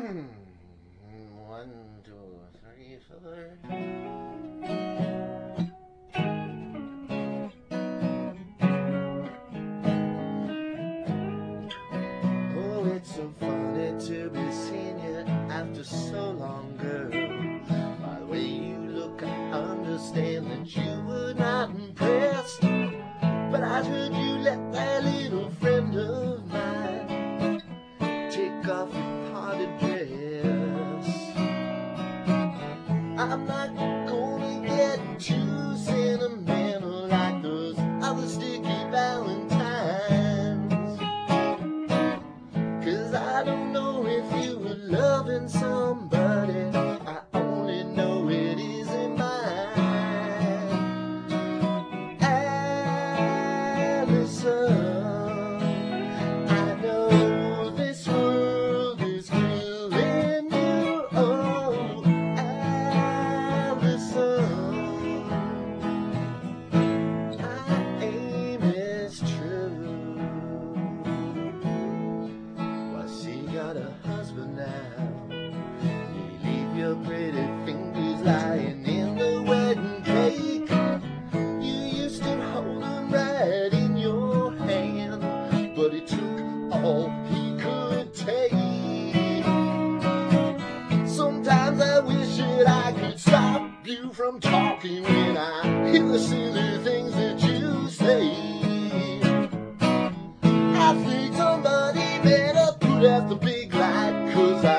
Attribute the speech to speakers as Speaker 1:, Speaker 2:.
Speaker 1: One, two, three, four. Oh, it's so funny to be seeing you after so long, girl. By the way you look, I understand that you were not impressed. But I heard you let that little friend of mine take off your party dress. I'm not gonna get too sentimental like those other sticky valentines, 'cause I don't know if you were loving somebody. I only know it isn't mine. Allison, I know this world is killing you. Oh, Allison, my aim is true. Why, she got a husband now. You leave your pretty fingers lying in the wedding cake. You used to hold them right in your hand, but it took all he could take. Sometimes I wish that I could stop you from talking when I hear the silly things that you say. I think somebody better put out the big light, 'cause I